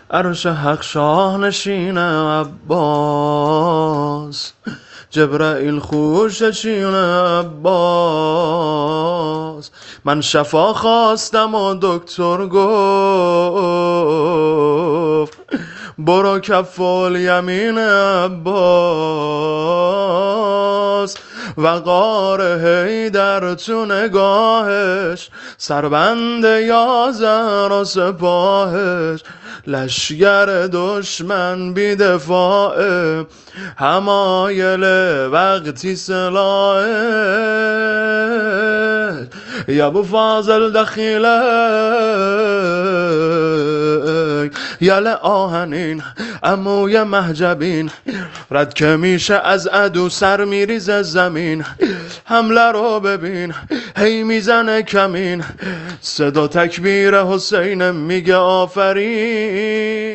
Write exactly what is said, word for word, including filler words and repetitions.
عرش حق شاه نشین عباس، جبرائیل خوش چین عباس. من شفا خواستم و دکتر گفت برو کفال یمین عباس. وقار حیدر تو نگاهش، سربند یازر و سپاهش. لشگر دشمن بی دفاعه، همایل وقتی سلاحه. یا ابو فاضل دخیله یل آهنین، عموی محجبین. رد که میشه از عدو سر میریزه زمین. حمله رو ببین هی میزنه کمین، صدا تکبیر حسین میگه آفرین.